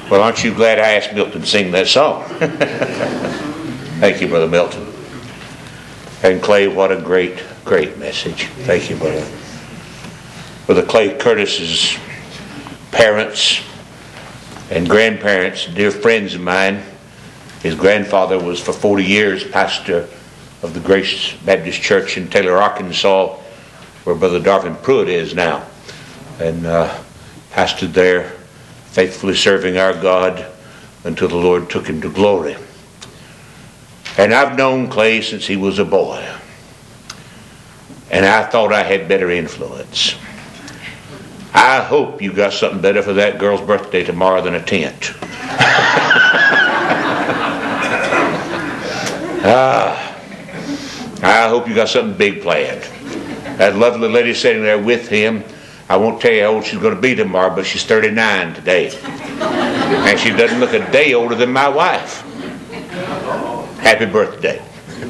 Well, aren't you glad I asked Milton to sing that song? Thank you, Brother Milton. And Clay, what a great, great message. Thank you, Brother. Brother Clay Curtis's parents and grandparents, dear friends of mine. His grandfather was for 40 years pastor of the Grace Baptist Church in Taylor, Arkansas, where Brother Darvin Pruitt is now. And pastored there, faithfully serving our God until the Lord took him to glory. And I've known Clay since he was a boy. And I thought I had better influence. I hope you got something better for that girl's birthday tomorrow than a tent. I hope you got something big planned. That lovely lady sitting there with him, I won't tell you how old she's going to be tomorrow, but she's 39 today. And she doesn't look a day older than my wife. Happy birthday.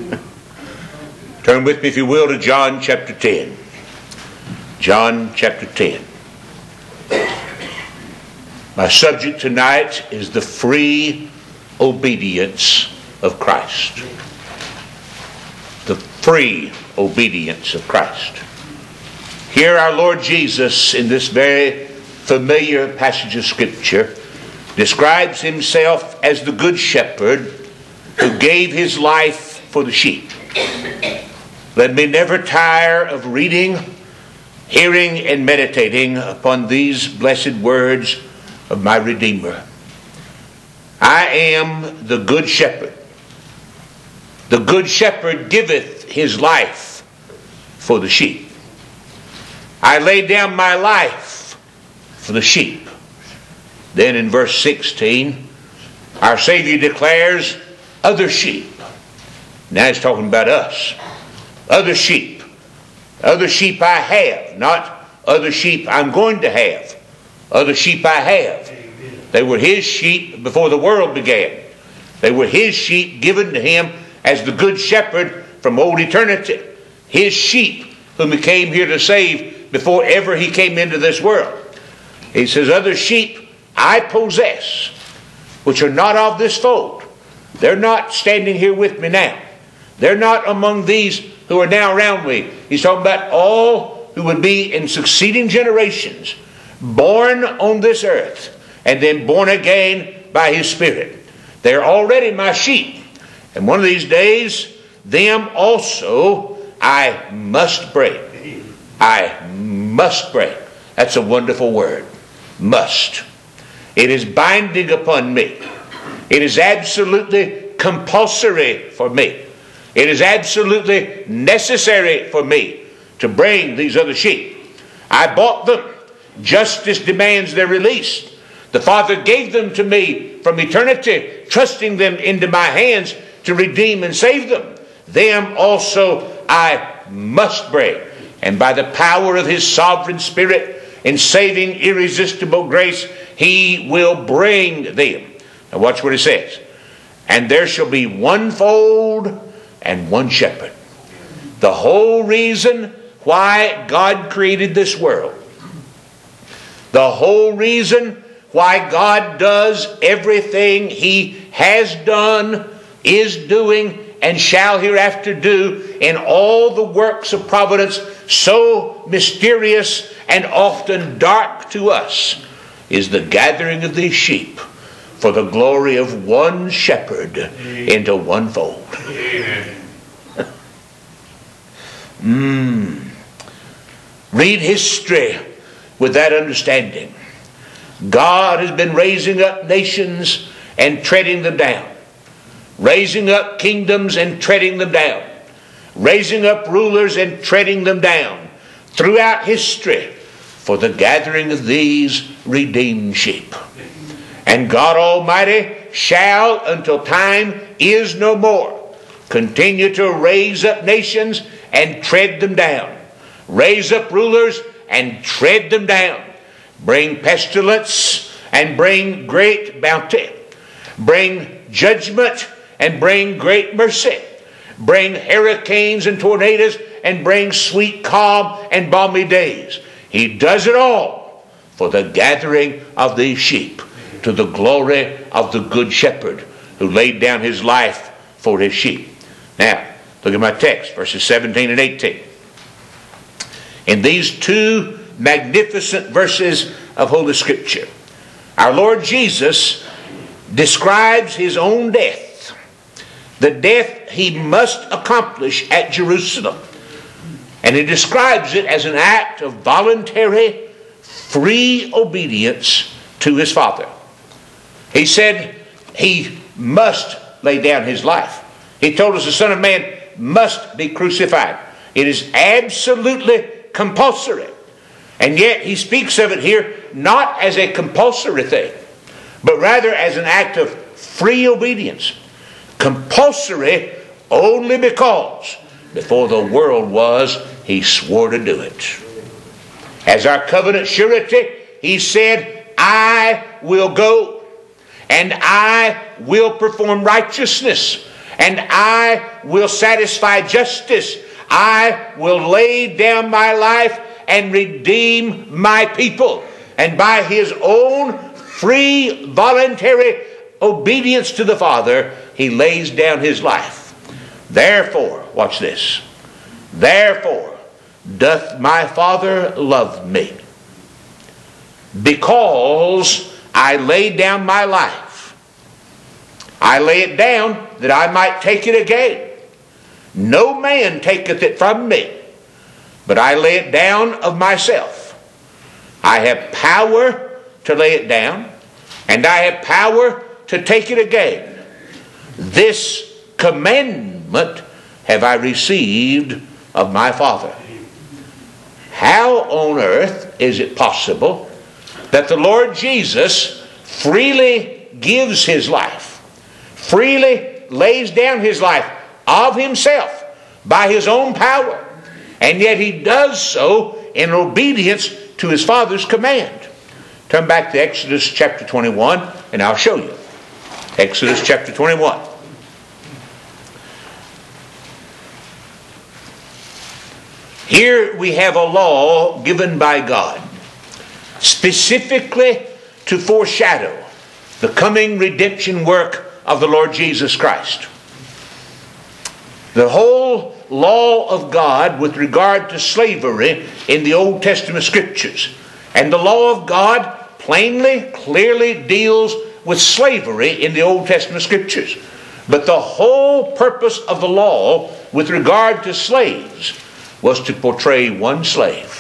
Turn with me, if you will, to John chapter 10. John chapter 10. My subject tonight is the free obedience of Christ. The free obedience of Christ. Here our Lord Jesus, in this very familiar passage of Scripture, describes himself as the good shepherd who gave his life for the sheep. Let me never tire of reading, hearing, and meditating upon these blessed words of my Redeemer. I am the good shepherd. The good shepherd giveth his life for the sheep. I lay down my life for the sheep. Then in verse 16, our Savior declares, other sheep. Now he's talking about us. Other sheep. Other sheep I have, not other sheep I'm going to have. Other sheep I have. They were his sheep before the world began. They were his sheep given to him as the good shepherd from old eternity. His sheep whom he came here to save before ever he came into this world. He says, other sheep I possess, which are not of this fold. They're not standing here with me now. They're not among these who are now around me. He's talking about all who would be in succeeding generations, born on this earth, and then born again by his Spirit. They're already my sheep. And one of these days, them also I must bring. I must bring. That's a wonderful word. Must. It is binding upon me. It is absolutely compulsory for me. It is absolutely necessary for me to bring these other sheep. I bought them. Justice demands their release. The Father gave them to me from eternity, trusting them into my hands to redeem and save them. Them also I must bring. And by the power of his sovereign Spirit in saving irresistible grace, he will bring them. Now watch what it says. And there shall be one fold and one shepherd. The whole reason why God created this world. The whole reason why God does everything he has done, is doing, and shall hereafter do in all the works of providence so mysterious and often dark to us, is the gathering of these sheep for the glory of one shepherd into one fold. Read history with that understanding. God has been raising up nations and treading them down. Raising up kingdoms and treading them down. Raising up rulers and treading them down. Throughout history for the gathering of these redeemed sheep. And God Almighty shall, until time is no more, continue to raise up nations and tread them down. Raise up rulers and tread them down. Bring pestilence and bring great bounty. Bring judgment and bring great mercy. Bring hurricanes and tornadoes and bring sweet calm and balmy days. He does it all for the gathering of these sheep. to the glory of the good shepherd who laid down his life for his sheep. Now, look at my text, verses 17 and 18. In these two magnificent verses of Holy Scripture, our Lord Jesus describes his own death, the death he must accomplish at Jerusalem. And he describes it as an act of voluntary, free obedience to his Father. He said he must lay down his life. He told us the Son of Man must be crucified. It is absolutely compulsory. And yet he speaks of it here not as a compulsory thing, but rather as an act of free obedience. Compulsory only because before the world was, he swore to do it. As our covenant surety, he said, I will go, and I will perform righteousness, and I will satisfy justice. I will lay down my life and redeem my people. And by his own free, voluntary obedience to the Father, he lays down his life. Therefore, watch this. Therefore doth my Father love me, because I lay down my life. I lay it down that I might take it again. No man taketh it from me, but I lay it down of myself. I have power to lay it down, and I have power to take it again. This commandment have I received of my Father. How on earth is it possible that the Lord Jesus freely gives his life, freely lays down his life of himself by his own power, and yet he does so in obedience to his Father's command? Turn back to Exodus chapter 21 and I'll show you. Exodus chapter 21. Here we have a law given by God specifically to foreshadow the coming redemption work of the Lord Jesus Christ. The whole law of God with regard to slavery in the Old Testament Scriptures. And the law of God plainly, clearly deals with slavery in the Old Testament Scriptures. But the whole purpose of the law with regard to slaves was to portray one slave.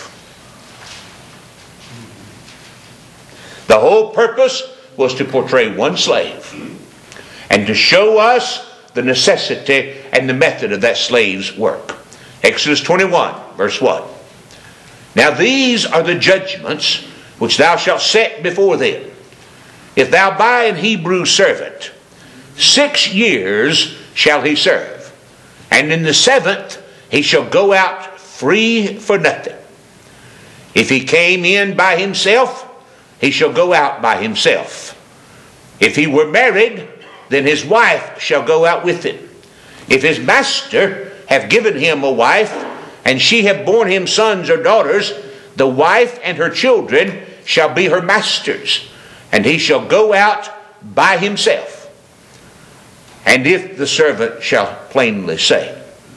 The whole purpose was to portray one slave and to show us the necessity and the method of that slave's work. Exodus 21, verse 1. Now these are the judgments which thou shalt set before them. If thou buy an Hebrew servant, 6 years shall he serve, and in the 7th he shall go out free for nothing. If he came in by himself, he shall go out by himself. If he were married, then his wife shall go out with him. If his master have given him a wife, and she have borne him sons or daughters, the wife and her children shall be her master's, and he shall go out by himself. And if the servant shall plainly say,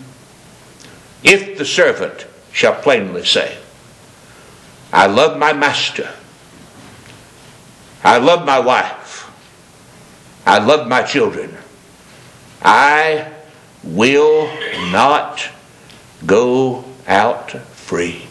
I love my master, I love my wife, I love my children, I will not go out free.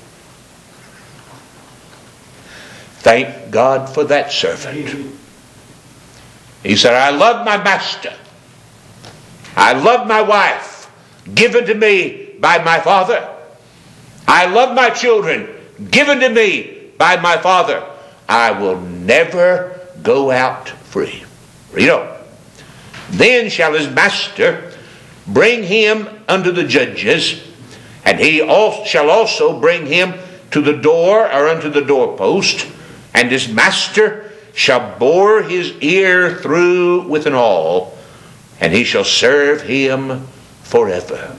Thank God for that servant. He said, I love my master, I love my wife, given to me by my Father. I love my children, given to me by my Father. I will never go out free. Read on. Then shall his master bring him unto the judges, and he shall also bring him to the door or unto the doorpost, and his master shall bore his ear through with an awl, and he shall serve him forever.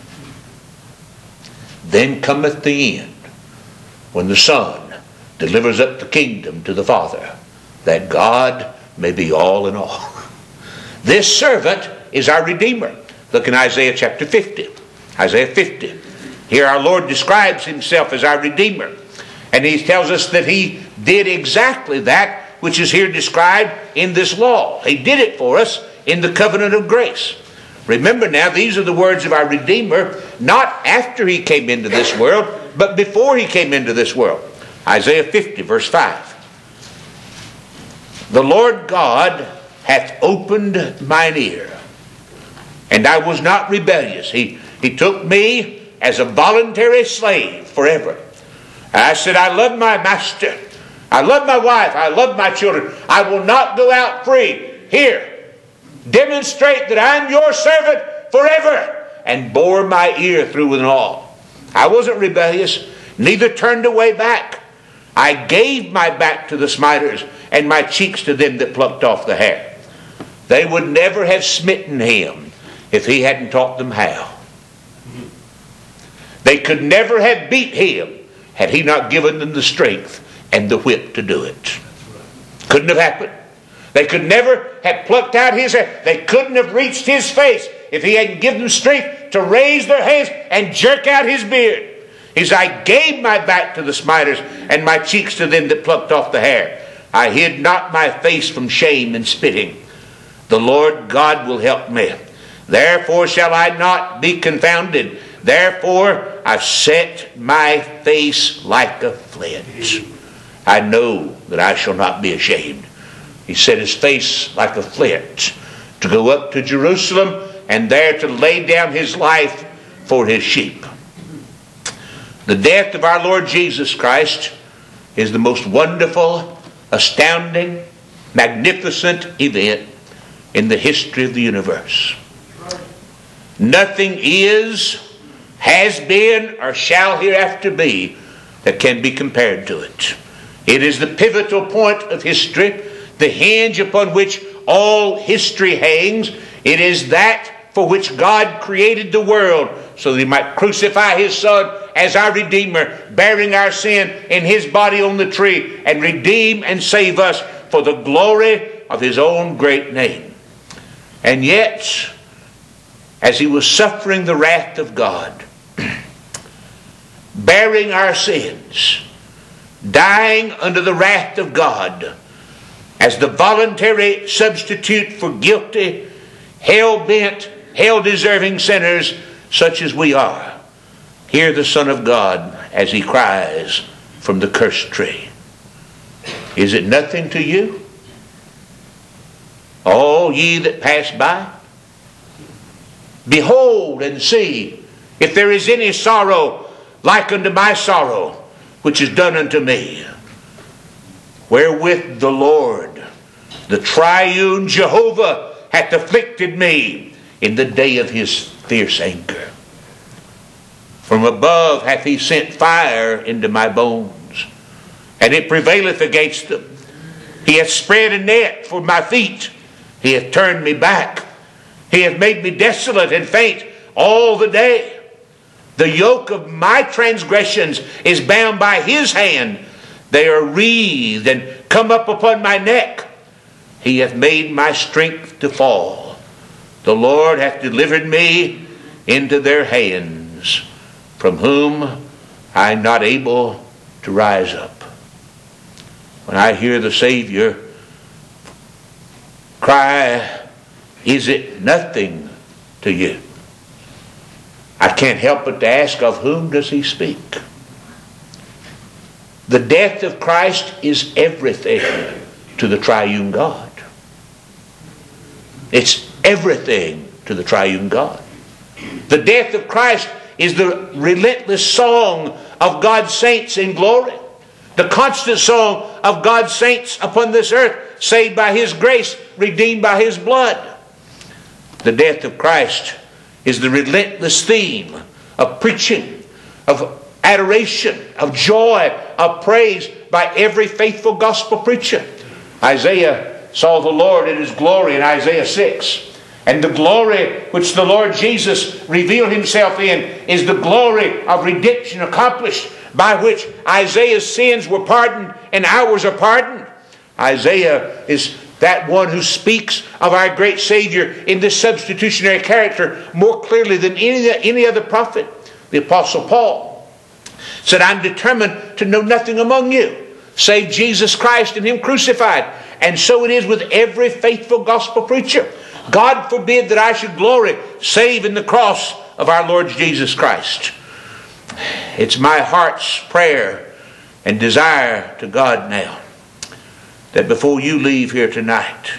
Then cometh the end, when the Son delivers up the kingdom to the Father, that God may be all in all. This servant is our Redeemer. Look in Isaiah chapter 50. Isaiah 50. Here our Lord describes himself as our Redeemer. And he tells us that he did exactly that which is here described in this law. He did it for us in the covenant of grace. Remember now, these are the words of our Redeemer, not after he came into this world, but before he came into this world. Isaiah 50, verse 5. The Lord God hath opened mine ear, and I was not rebellious. He took me as a voluntary slave forever. I said, I love my master. I love my wife. I love my children. I will not go out free. Here, demonstrate that I'm your servant forever, and bore my ear through and all. I wasn't rebellious, neither turned away back. I gave my back to the smiters, and my cheeks to them that plucked off the hair. They would never have smitten him if he hadn't taught them how. They could never have beat him had he not given them the strength and the whip to do it. Couldn't have happened. They could never have plucked out his hair. They couldn't have reached his face if he hadn't given them strength to raise their hands and jerk out his beard. He said, I gave my back to the smiters and my cheeks to them that plucked off the hair. I hid not my face from shame and spitting. The Lord God will help me. Therefore shall I not be confounded. Therefore I've set my face like a flint. I know that I shall not be ashamed. He set his face like a flint to go up to Jerusalem and there to lay down his life for his sheep. The death of our Lord Jesus Christ is the most wonderful, astounding, magnificent event in the history of the universe. Nothing is, has been, or shall hereafter be that can be compared to it. It is the pivotal point of history, the hinge upon which all history hangs. It is that for which God created the world, so that he might crucify his Son as our Redeemer, bearing our sin in his body on the tree, and redeem and save us for the glory of his own great name. And yet, as he was suffering the wrath of God, bearing our sins, dying under the wrath of God, as the voluntary substitute for guilty, hell-bent, hell-deserving sinners such as we are, hear the Son of God as he cries from the cursed tree. Is it nothing to you, all ye that pass by? Behold and see if there is any sorrow like unto my sorrow, which is done unto me, wherewith the Lord, the triune Jehovah, hath afflicted me in the day of his fierce anger. From above hath he sent fire into my bones, and it prevaileth against them. He hath spread a net for my feet. He hath turned me back. He hath made me desolate and faint all the day. The yoke of my transgressions is bound by his hand. They are wreathed and come up upon my neck. He hath made my strength to fall. The Lord hath delivered me into their hands, from whom I am not able to rise up. When I hear the Savior cry, is it nothing to you? I can't help but to ask, of whom does he speak? The death of Christ is everything to the triune God. It's everything to the triune God. The death of Christ is the relentless song of God's saints in glory. The constant song of God's saints upon this earth, saved by his grace, redeemed by his blood. The death of Christ is the relentless theme of preaching, of adoration, of joy, of praise by every faithful gospel preacher. Isaiah saw the Lord in his glory in Isaiah 6. And the glory which the Lord Jesus revealed himself in is the glory of redemption accomplished, by which Isaiah's sins were pardoned and ours are pardoned. Isaiah is that one who speaks of our great Savior in this substitutionary character more clearly than any other prophet, the Apostle Paul, said, I'm determined to know nothing among you save Jesus Christ and Him crucified. And so it is with every faithful gospel preacher. God forbid that I should glory save in the cross of our Lord Jesus Christ. It's my heart's prayer and desire to God now that before you leave here tonight,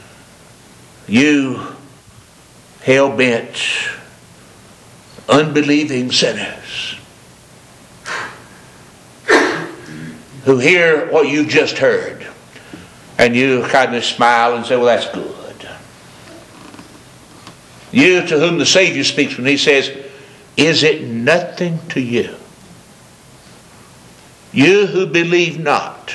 you hell-bent, unbelieving sinners who hear what you've just heard, and you kind of smile and say, well, that's good. You to whom the Savior speaks when He says, is it nothing to you? You who believe not.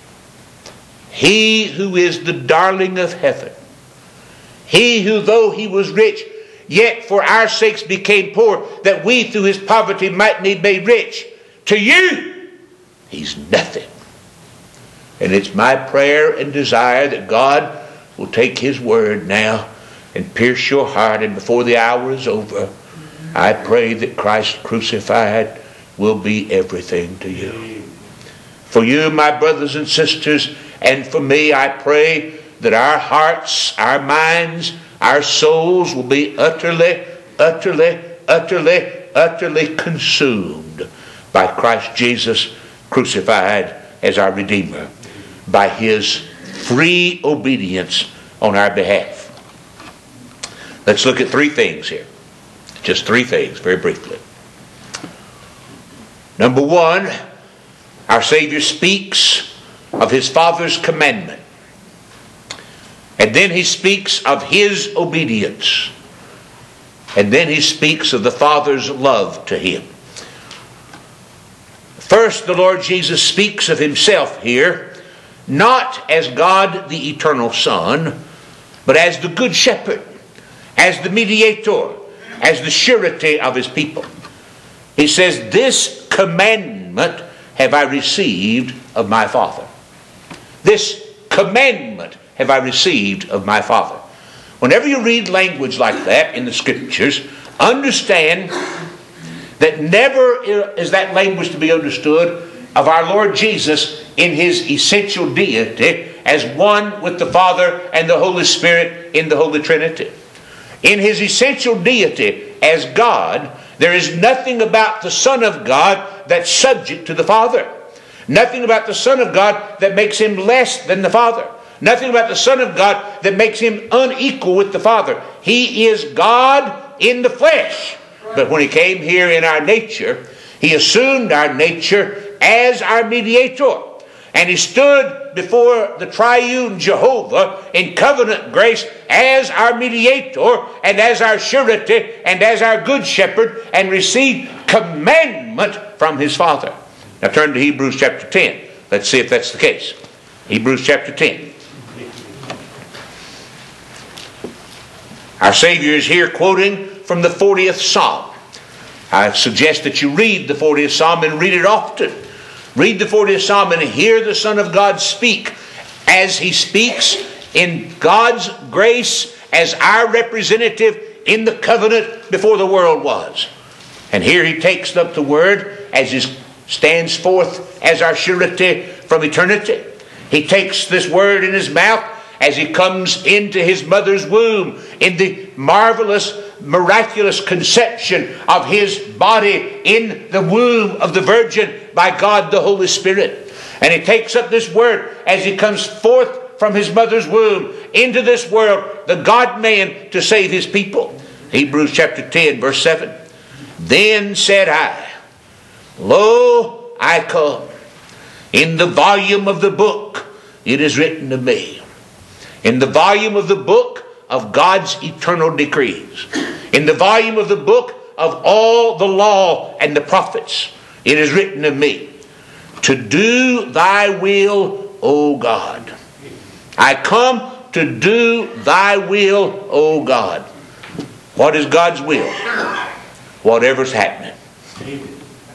He who is the darling of heaven. He who, though He was rich, yet for our sakes became poor, that we through His poverty might be made rich. To you, He's nothing. And it's my prayer and desire that God will take His word now and pierce your heart, and before the hour is over, I pray that Christ crucified will be everything to you. For you, my brothers and sisters, and for me, I pray that our hearts, our minds, our souls will be utterly consumed by Christ Jesus crucified as our Redeemer, by His free obedience on our behalf. Let's look at three things here. Just three things, very briefly. Number one, our Savior speaks of His Father's commandment. And then He speaks of His obedience. And then He speaks of the Father's love to Him. First, the Lord Jesus speaks of Himself here, not as God the Eternal Son, but as the Good Shepherd, as the mediator, as the surety of His people. He says, this commandment have I received of my Father. This commandment have I received of my Father. Whenever you read language like that in the Scriptures, understand that never is that language to be understood of our Lord Jesus in His essential deity as one with the Father and the Holy Spirit in the Holy Trinity. In His essential deity as God, there is nothing about the Son of God that's subject to the Father. Nothing about the Son of God that makes Him less than the Father. Nothing about the Son of God that makes Him unequal with the Father. He is God in the flesh. But when He came here in our nature, He assumed our nature as our mediator. And He stood before the triune Jehovah in covenant grace as our mediator and as our surety and as our good shepherd, and received commandment from His Father. Now turn to Hebrews chapter 10. Let's see if that's the case. Hebrews chapter 10. Our Savior is here quoting from the 40th Psalm. I suggest that you read the 40th Psalm and read it often. Read the 40th Psalm and hear the Son of God speak as He speaks in God's grace as our representative in the covenant before the world was. And here He takes up the word as He stands forth as our surety from eternity. He takes this word in His mouth as He comes into His mother's womb in the marvelous, miraculous conception of His body in the womb of the Virgin by God the Holy Spirit. And He takes up this word as He comes forth from His mother's womb into this world, the God-man, to save His people. Hebrews chapter 10 verse 7. Then said I, Lo, I come. In the volume of the book it is written of me. In the volume of the book of God's eternal decrees. In the volume of the book of all the law and the prophets, it is written of me, to do Thy will, O God. I come to do Thy will, O God. What is God's will? Whatever's happening.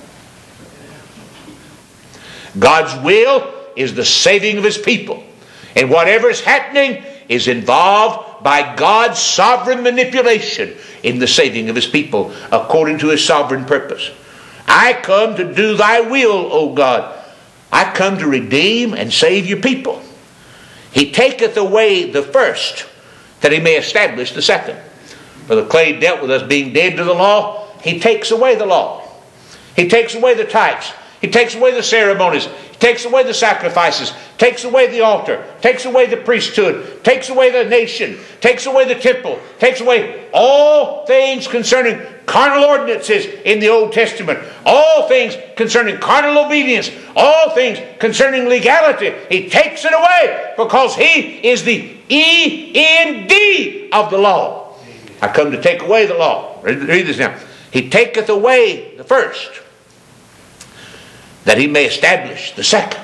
God's will is the saving of His people. And whatever's happening is involved by God's sovereign manipulation in the saving of His people according to His sovereign purpose. I come to do thy will, O God. I come to redeem and save your people. He taketh away the first, that He may establish the second. For the clay dealt with us being dead to the law. He takes away the law. He takes away the types. He takes away the ceremonies. He takes away the sacrifices. Takes away the altar. Takes away the priesthood. Takes away the nation. Takes away the temple. Takes away all things concerning carnal ordinances in the Old Testament. All things concerning carnal obedience. All things concerning legality. He takes it away because He is the E-N-D of the law. I come to take away the law. Read this now. He taketh away the first, that He may establish the second.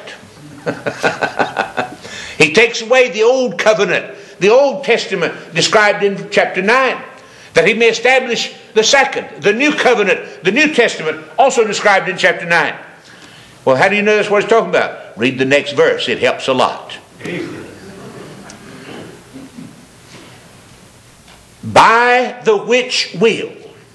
He takes away the old covenant, the Old Testament described in chapter 9, that He may establish the second, the new covenant, the New Testament, also described in chapter 9. Well, how do you know that's what it's talking about? Read the next verse. It helps a lot. By the which will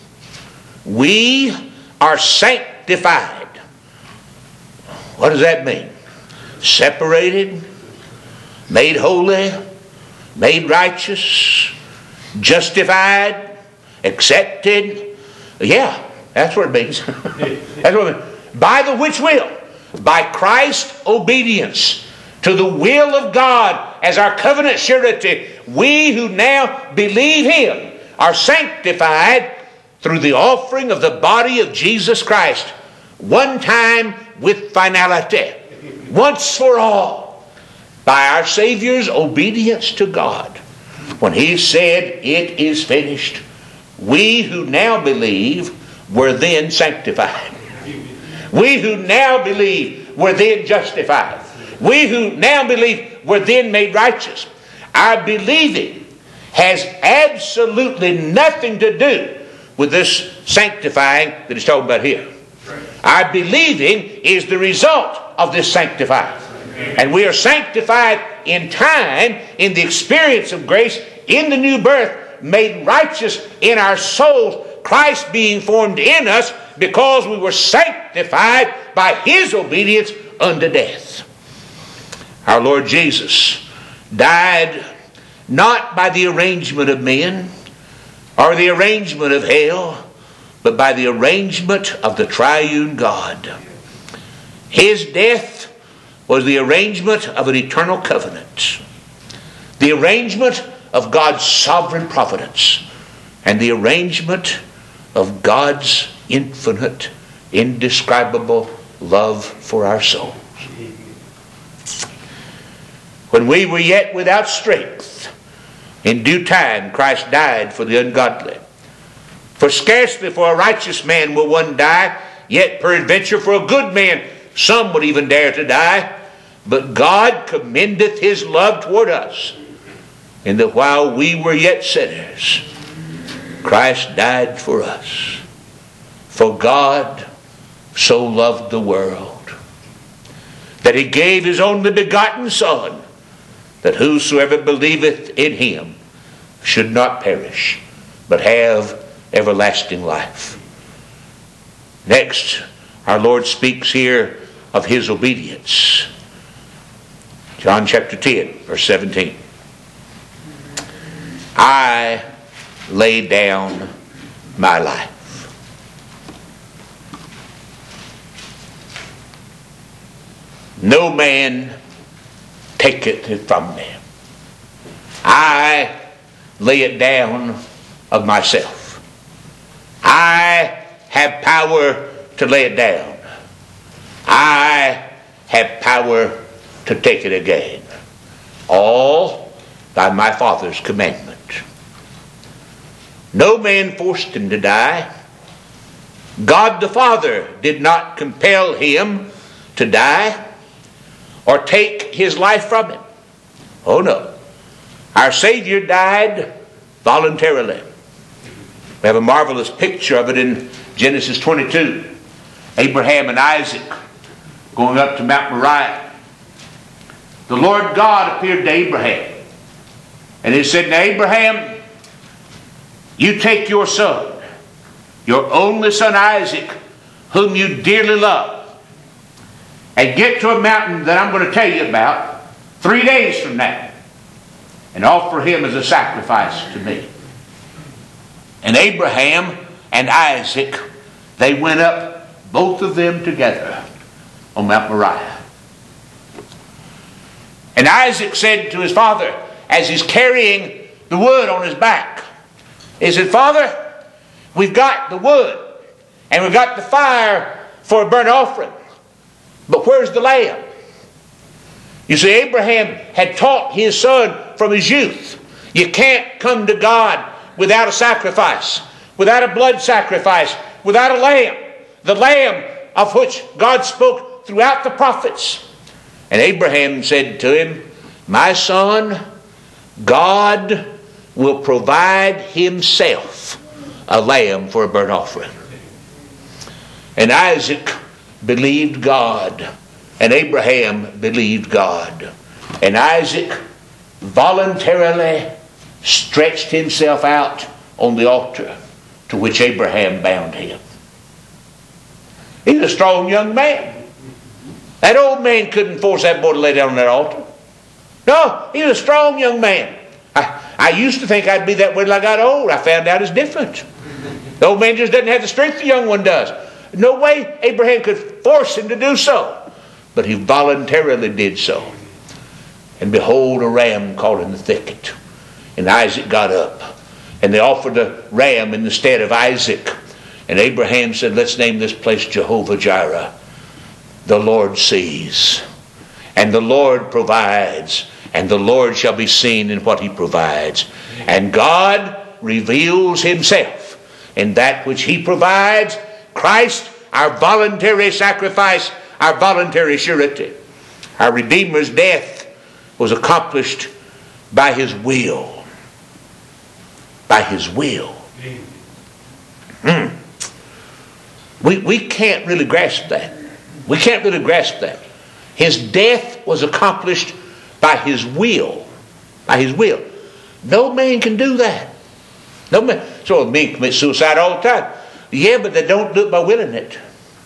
we are sanctified. What does that mean? Separated, made holy, made righteous, justified, accepted. Yeah, that's what it means. That's what it means. By the which will? By Christ's obedience to the will of God as our covenant surety, we who now believe Him are sanctified through the offering of the body of Jesus Christ, one time with finality, once for all, by our Savior's obedience to God. When He said, "It is finished," we who now believe were then sanctified. We who now believe were then justified. We who now believe were then made righteous. Our believing has absolutely nothing to do with this sanctifying that he's talking about here. Our believing is the result of this sanctifying. And we are sanctified in time, in the experience of grace, in the new birth, made righteous in our souls, Christ being formed in us because we were sanctified by His obedience unto death. Our Lord Jesus died not by the arrangement of men or the arrangement of hell, but by the arrangement of the triune God. His death was the arrangement of an eternal covenant, the arrangement of God's sovereign providence, and the arrangement of God's infinite, indescribable love for our souls. When we were yet without strength, in due time Christ died for the ungodly. For scarcely for a righteous man will one die, yet peradventure for a good man some would even dare to die. But God commendeth His love toward us, in that while we were yet sinners, Christ died for us. For God so loved the world, that He gave His only begotten Son, that whosoever believeth in Him should not perish, but have everlasting life. Next, our Lord speaks here of His obedience. John chapter 10, verse 17. I lay down my life. No man taketh it from me. I lay it down of myself. I have power to lay it down. I have power to take it again. All by my Father's commandment. No man forced Him to die. God the Father did not compel Him to die or take His life from Him. Oh no. Our Savior died voluntarily. We have a marvelous picture of it in Genesis 22. Abraham and Isaac going up to Mount Moriah. the Lord God appeared to Abraham. And he said, now Abraham, you take your son, your only son Isaac, whom you dearly love, and get to a mountain that I'm going to tell you about 3 days from now, and offer him as a sacrifice to me. And Abraham and Isaac, they went up, both of them together, on Mount Moriah. And Isaac said to his father, as he's carrying the wood on his back, he said, Father, we've got the wood, and we've got the fire for a burnt offering, but where's the lamb? You see, Abraham had taught his son from his youth, you can't come to God without a sacrifice, without a blood sacrifice, without a lamb. The lamb of which God spoke throughout the prophets. And Abraham said to him, my son, God will provide himself a lamb for a burnt offering. And Isaac believed God, and Abraham believed God. And Isaac voluntarily stretched himself out on the altar to which Abraham bound him. He's a strong young man. That old man couldn't force that boy to lay down on that altar. No, he was a strong young man. I used to think I'd be that way till I got old. I found out it's different. The old man just doesn't have the strength the young one does. No way Abraham could force him to do so. But he voluntarily did so. And behold, a ram caught in the thicket. And Isaac got up. And they offered a ram in the stead of Isaac. And Abraham said, let's name this place Jehovah Jireh. The Lord sees. And the Lord provides. And the Lord shall be seen in what he provides. And God reveals himself in that which he provides. Christ, our voluntary sacrifice, our voluntary surety. Our Redeemer's death was accomplished by his will. By his will. We can't really grasp that. We can't really grasp that. His death was accomplished by his will. By his will. No man can do that. No man. So men commit suicide all the time. Yeah, but they don't do it by willing it.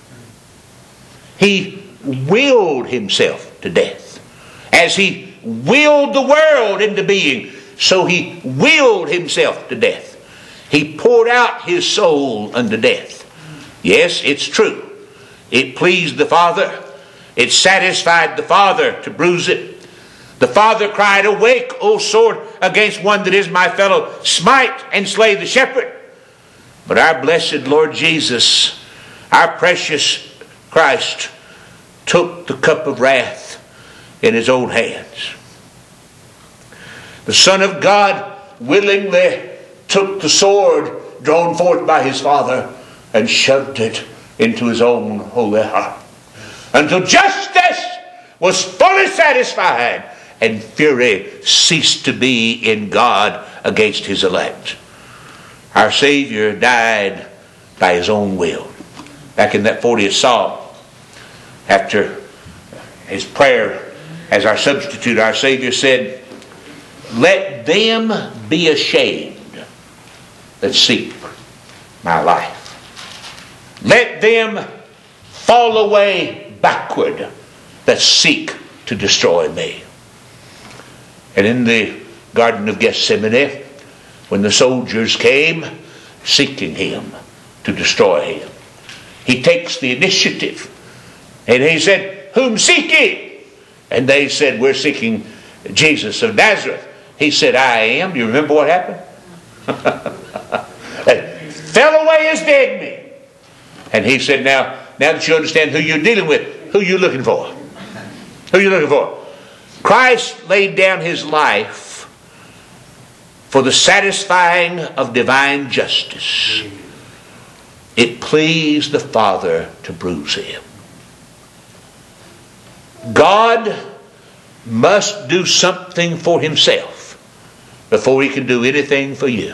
He willed himself to death. As he willed the world into being, so he willed himself to death. He poured out his soul unto death. Yes, it's true. It pleased the Father. It satisfied the Father to bruise it. The Father cried, awake, O sword, against one that is my fellow. Smite and slay the shepherd. But our blessed Lord Jesus, our precious Christ, took the cup of wrath in his own hands. The Son of God willingly took the sword drawn forth by his Father and shoved it into his own holy heart, until justice was fully satisfied and fury ceased to be in God against his elect. Our Savior died by his own will. Back in that 40th Psalm, after his prayer as our substitute, our Savior said, let them be ashamed that seek my life. Let them fall away backward that seek to destroy me. And in the Garden of Gethsemane, when the soldiers came seeking him to destroy him, he takes the initiative and he said, whom seek ye? And they said, we're seeking Jesus of Nazareth. He said, I am. Do you remember what happened? Fell away as dead men. And he said, now that you understand who you're dealing with, who you looking for? Who you looking for? Christ laid down his life for the satisfying of divine justice. It pleased the Father to bruise him. God must do something for himself before he can do anything for you.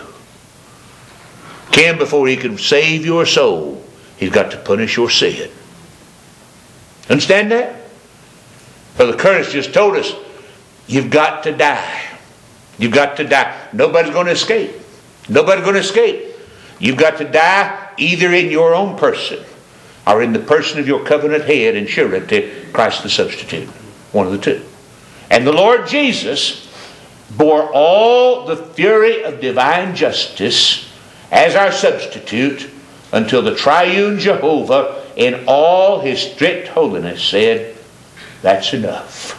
Before he can save your soul, he's got to punish your sin. Understand that? Brother Curtis just told us You've got to die. You've got to die. Nobody's going to escape. Nobody's going to escape. You've got to die either in your own person or in the person of your covenant head and surety, Christ the substitute. One of the two. And the Lord Jesus bore all the fury of divine justice as our substitute until the triune Jehovah in all his strict holiness said, that's enough.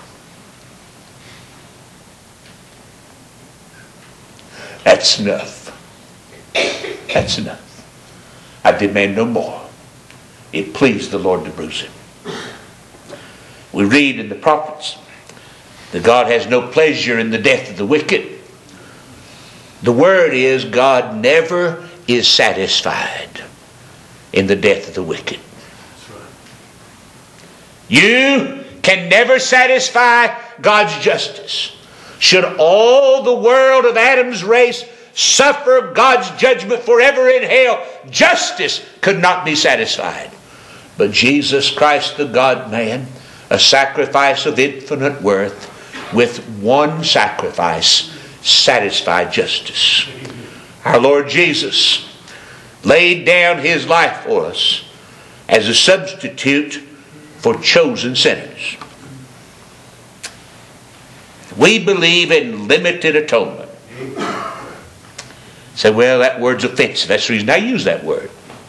That's enough. That's enough. I demand no more. It pleased the Lord to bruise him. We read in the prophets that God has no pleasure in the death of the wicked. The word is God never is satisfied in the death of the wicked. You can never satisfy God's justice. Should all the world of Adam's race suffer God's judgment forever in hell, justice could not be satisfied. But Jesus Christ, the God-man, a sacrifice of infinite worth, with one sacrifice satisfied justice. Our Lord Jesus laid down his life for us as a substitute for chosen sinners. We believe in limited atonement. Say, well, that word's offensive. That's the reason I use that word.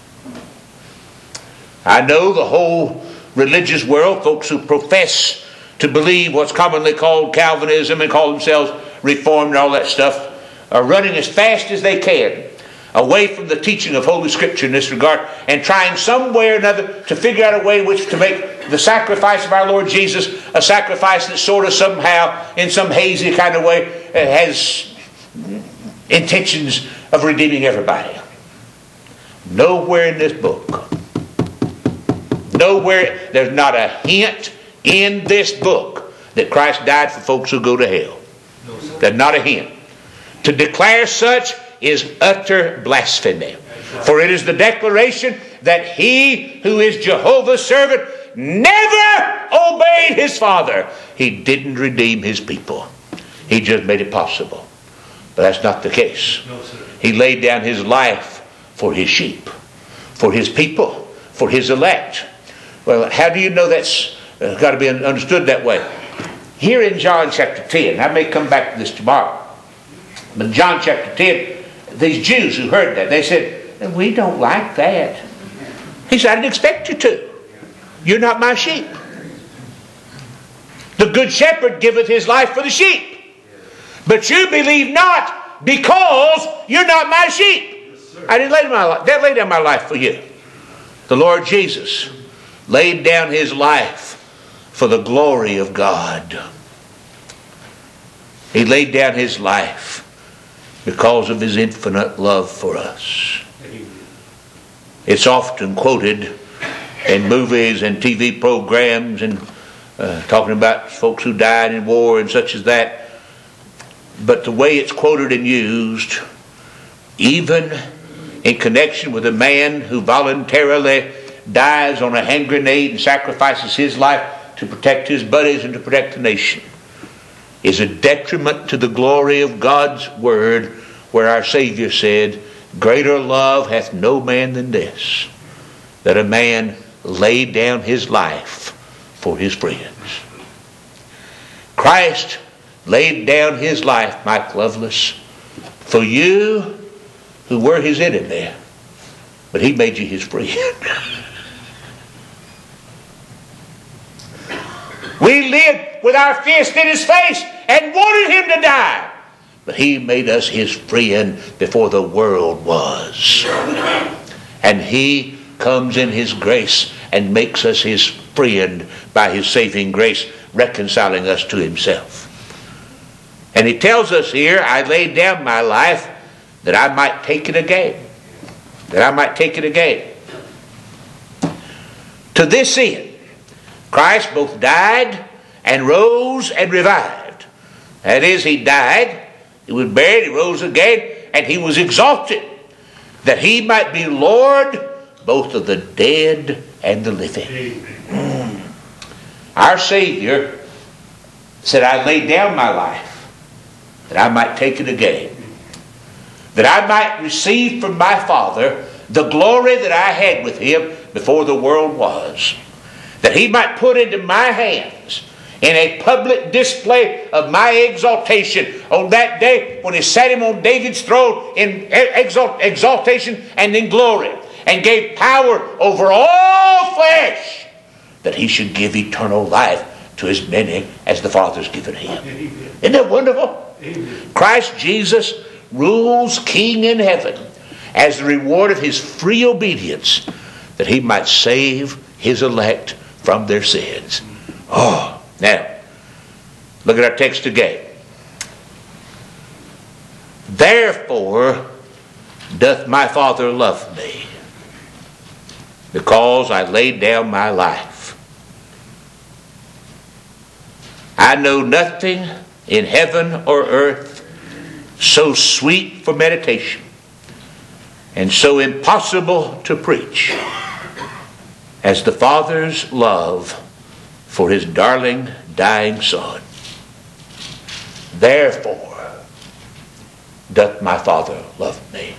I know the whole religious world, folks who profess to believe what's commonly called Calvinism and call themselves Reformed and all that stuff, are running as fast as they can away from the teaching of Holy Scripture in this regard and trying some way or another to figure out a way in which to make the sacrifice of our Lord Jesus a sacrifice that sort of somehow, in some hazy kind of way, has intentions of redeeming everybody. Nowhere in this book, nowhere, there's not a hint in this book that Christ died for folks who go to hell. No, there's not a hint. To declare such is utter blasphemy. For it is the declaration that he who is Jehovah's servant never obeyed his Father. He didn't redeem his people. He just made it possible. But that's not the case. No, he laid down his life for his sheep, for his people, for his elect. Well, how do you know that's got to be understood that way? Here in John chapter 10, I may come back to this tomorrow, but John chapter 10, these Jews who heard that, they said, we don't like that. He said, I didn't expect you to. You're not my sheep. The good shepherd giveth his life for the sheep. But you believe not because you're not my sheep. Yes, I didn't lay down my life for you. The Lord Jesus laid down his life for the glory of God. He laid down his life because of his infinite love for us. It's often quoted in movies and TV programs and talking about folks who died in war and such as that. But the way it's quoted and used, even in connection with a man who voluntarily dies on a hand grenade and sacrifices his life to protect his buddies and to protect the nation, is a detriment to the glory of God's word, where our Savior said, greater love hath no man than this, that a man lay down his life for his friends. Christ laid down his life, Mike Lovelace, for you who were his enemy, but he made you his friend. We lived with our fist in his face and wanted him to die, but he made us his friend before the world was. And he comes in his grace and makes us his friend by his saving grace, reconciling us to himself. And he tells us here, I laid down my life that I might take it again. That I might take it again. To this end, Christ both died and rose and revived. That is, he died, he was buried, he rose again, and he was exalted, that he might be Lord both of the dead and the living. Our Savior said, I laid down my life that I might take it again, that I might receive from my Father the glory that I had with him before the world was, that he might put into my hands in a public display of my exaltation on that day when he sat him on David's throne in exaltation and in glory, and gave power over all flesh, that he should give eternal life to as many as the Father's given him. Amen. Isn't that wonderful? Amen. Christ Jesus rules king in heaven as the reward of his free obedience, that he might save his elect from their sins. Oh, now, look at our text again. Therefore doth my Father love me, because I laid down my life. I know nothing in heaven or earth so sweet for meditation and so impossible to preach as the Father's love for his darling dying Son. Therefore doth my Father love me,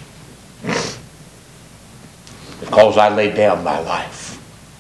because I laid down my life.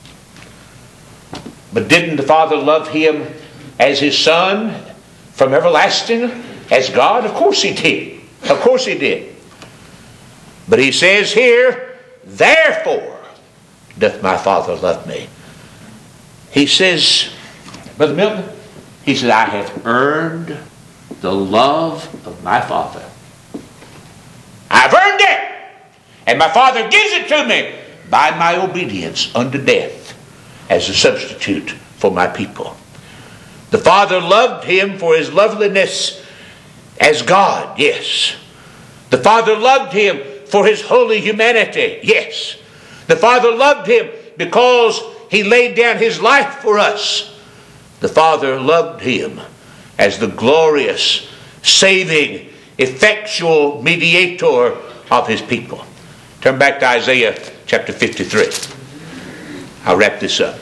But didn't the Father love him as his Son from everlasting, as God? Of course he did. Of course he did. But he says here, therefore doth my Father love me. He says, Brother Milton, he said, I have earned the love of my Father. I've earned it. And my Father gives it to me by my obedience unto death as a substitute for my people. The Father loved him for his loveliness as God, yes. The Father loved him for his holy humanity, yes. The Father loved him because he laid down his life for us. The Father loved him as the glorious, saving, effectual mediator of his people. Turn back to Isaiah chapter 53. I'll wrap this up.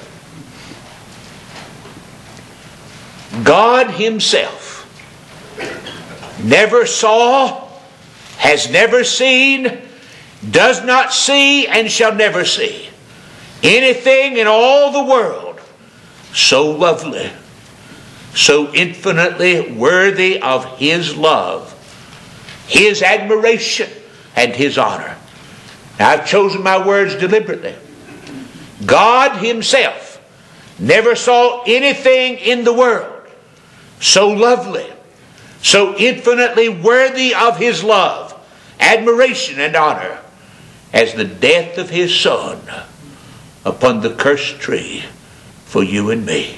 God himself never saw, has never seen, does not see, and shall never see anything in all the world so lovely, so infinitely worthy of his love, his admiration, and his honor. Now, I've chosen my words deliberately. God himself never saw anything in the world so lovely, so infinitely worthy of his love, admiration, and honor as the death of his Son upon the cursed tree for you and me.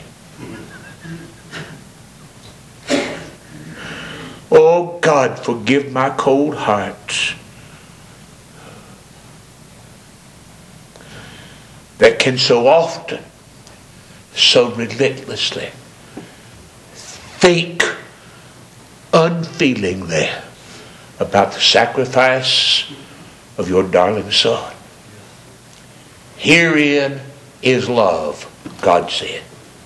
Oh God, forgive my cold heart that can so often, so relentlessly think unfeelingly about the sacrifice of your darling Son. Herein is love, God said.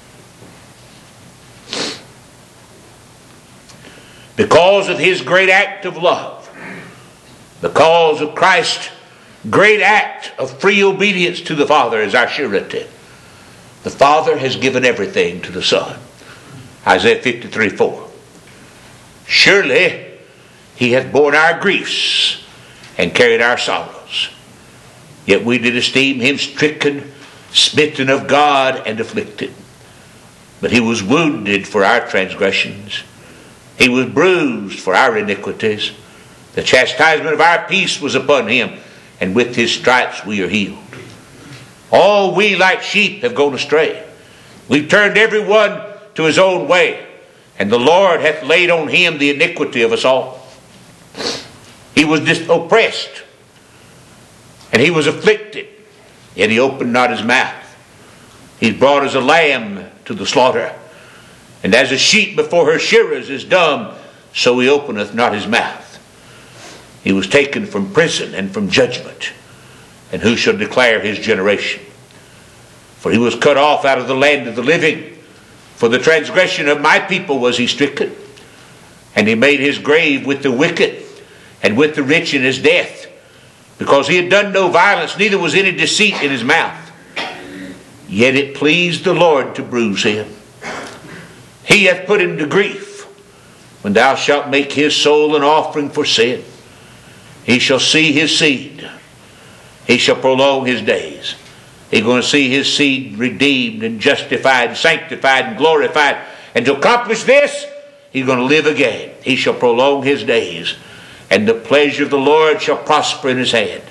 Because of his great act of love, because of Christ's great act of free obedience to the Father as our surety, the Father has given everything to the Son. Isaiah 53:4. Surely he hath borne our griefs and carried our sorrows. Yet we did esteem him stricken, smitten of God, and afflicted. But he was wounded for our transgressions. He was bruised for our iniquities. The chastisement of our peace was upon him, and with his stripes we are healed. All we like sheep have gone astray. We've turned every one to his own way, and the Lord hath laid on him the iniquity of us all. He was oppressed, and he was afflicted, yet he opened not his mouth. He's brought as a lamb to the slaughter, and as a sheep before her shearers is dumb, so he openeth not his mouth. He was taken from prison and from judgment, and who shall declare his generation? For he was cut off out of the land of the living. For the transgression of my people was he stricken, and he made his grave with the wicked, and with the rich in his death, because he had done no violence, neither was any deceit in his mouth. Yet it pleased the Lord to bruise him. He hath put him to grief. When thou shalt make his soul an offering for sin, he shall see his seed. He shall prolong his days. He's going to see his seed redeemed and justified and sanctified and glorified. And to accomplish this, he's going to live again. He shall prolong his days, and the pleasure of the Lord shall prosper in his hand.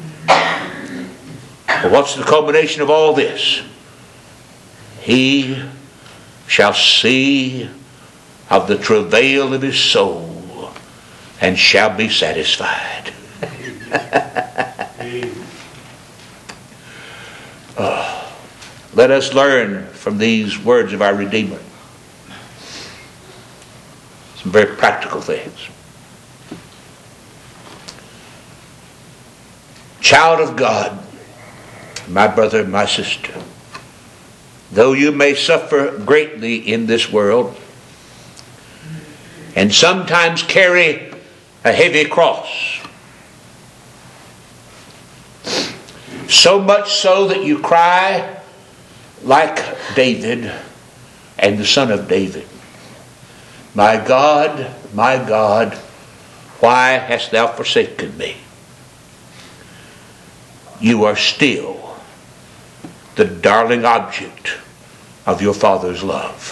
But what's the culmination of all this? He shall see of the travail of his soul, and shall be satisfied. Let us learn from these words of our Redeemer some very practical things. Child of God, my brother, my sister, though you may suffer greatly in this world, and sometimes carry a heavy cross, so much so that you cry like David and the son of David, my God, why hast thou forsaken me? You are still the darling object of your Father's love.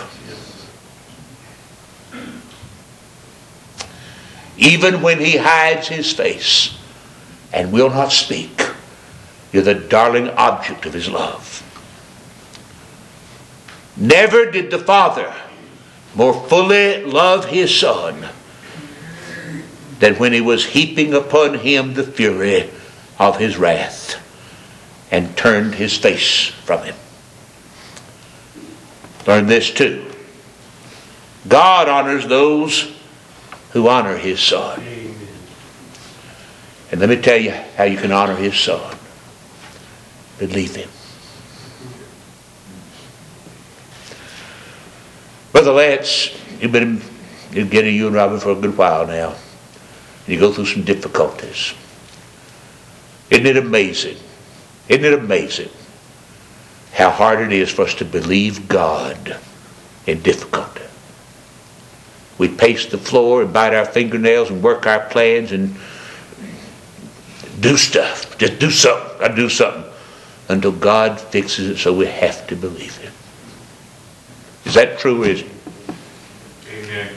Even when he hides his face and will not speak, you're the darling object of his love. Never did the Father more fully love his Son than when he was heaping upon him the fury of his wrath and turned his face from him. Learn this too. God honors those who honor his Son. And let me tell you how you can honor his Son. Believe him. Brother Lance, you've been getting you and Robin for a good while now. And you go through some difficulties. Isn't it amazing? Isn't it amazing how hard it is for us to believe God in difficulty? We pace the floor and bite our fingernails and work our plans and do stuff. Just do something. I do something. Until God fixes it so we have to believe him. Is that true or isn't it? Amen.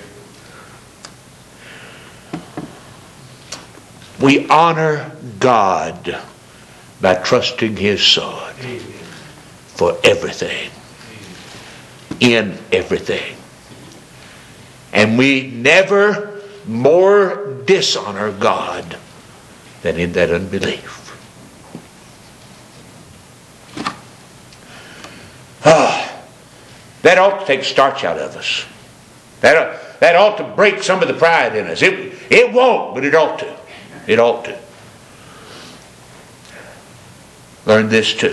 We honor God by trusting his Son for everything, in everything. And we never more dishonor God than in that unbelief. That ought to take starch out of us. That ought to break some of the pride in us. It won't, but it ought to. It ought to. Learn this too.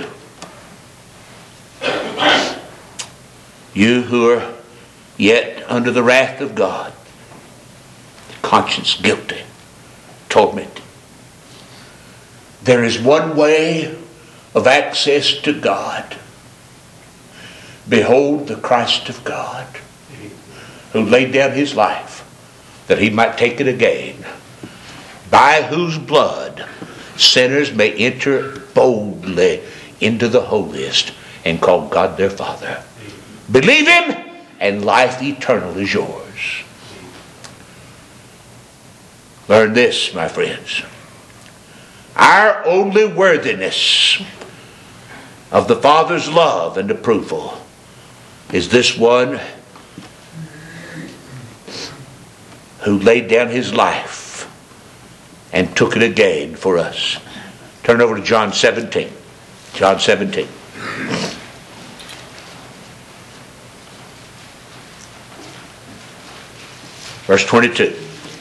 You who are yet under the wrath of God, conscience guilty, tormented. There is one way of access to God. Behold the Christ of God, who laid down his life that he might take it again, by whose blood sinners may enter boldly into the holiest and call God their Father. Believe him, and life eternal is yours. Learn this, my friends. Our only worthiness of the Father's love and approval is this one who laid down his life and took it again for us. Turn over to John 17. John 17. Verse 22.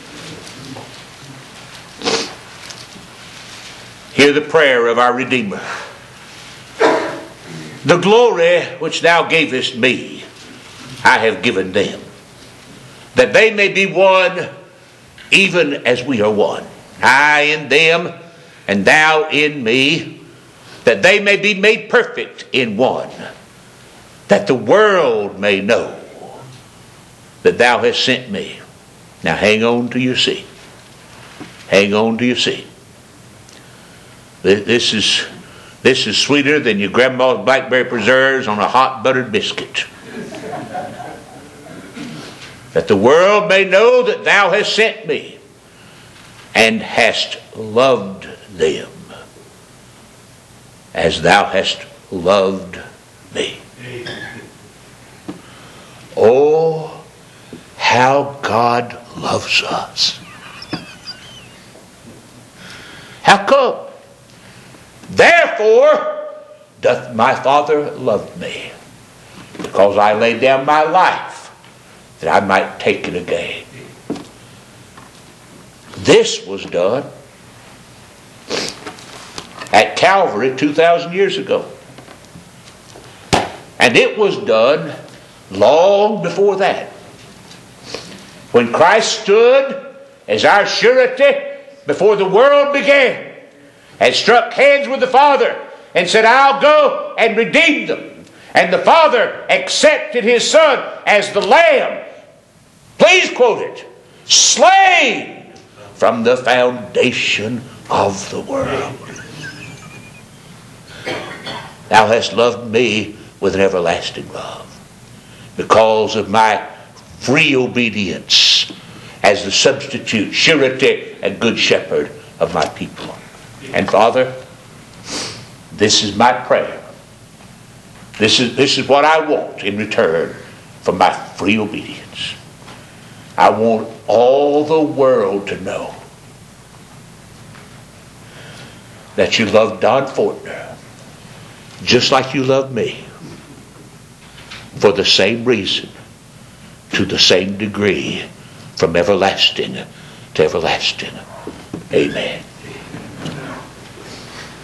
Hear the prayer of our Redeemer. The glory which thou gavest me, I have given them, that they may be one even as we are one. I in them, and thou in me, that they may be made perfect in one, that the world may know that thou hast sent me. Now hang on to your seat. Hang on to your seat. This is sweeter than your grandma's blackberry preserves on a hot buttered biscuit. That the world may know that thou hast sent me and hast loved them as thou hast loved me. Oh, how God loves us. How come? Therefore doth my Father love me, because I laid down my life that I might take it again. This was done at Calvary 2,000 years ago. And it was done long before that, when Christ stood as our surety before the world began, and struck hands with the Father and said, I'll go and redeem them. And the Father accepted His Son as the Lamb, please quote it, slain from the foundation of the world. Thou hast loved me with an everlasting love, because of my free obedience as the substitute, surety, and good shepherd of my people. And Father, this is my prayer. This is what I want in return for my free obedience. I want all the world to know that you love Don Fortner just like you love me, for the same reason, to the same degree, from everlasting to everlasting. Amen.